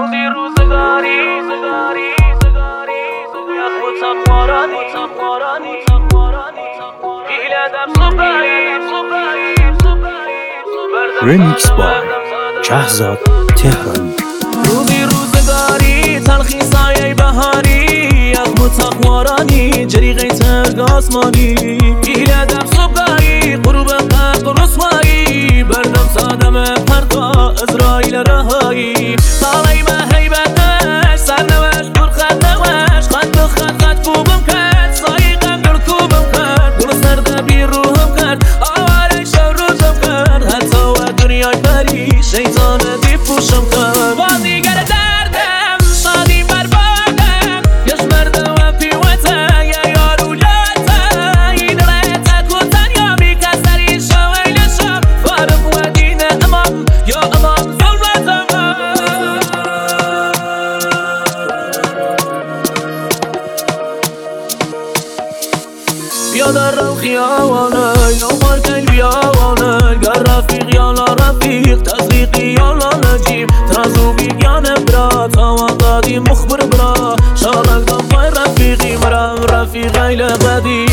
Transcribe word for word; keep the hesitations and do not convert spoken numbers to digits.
روزی روزگاری زگاری زگاری یخ تقوارانی تقوارانی تقوارانی پیله دم صبحی صبحی صبحی رمیکس با شهزاد تهرانی. روزی روزگاری تلخی سایه بهاری یخ تقوارانی جریقه ترگ آسمانی پیله دم صبحی غروب قبل رسوایی بردم سادم پردا اسرائیل رهایی طالعی ما هیبتش سرنوش دور خد نوش خد به خد خد کوبم کرد سایقم در کوبم کرد دور سرده بی روحم کرد آواره شو روزم کرد حتی و دنیای بری شیطان دی پوشم کرد بازیگر دردم شادی بربادم یش مرده و پیوته یا یارو لاته این رایت کتن یا میکسری شو ایلشم فارم و دین امام یا امام ظلمتم بیا در رو خیاوانه نومار کل بیاوانه گر رفیق یا لا رفیق تزریقی یا لا نجیب ترازو بیگیان برا تاوان دادی مخبر برا شارک دم پای رفیقی مرا رفیق ایل قدیم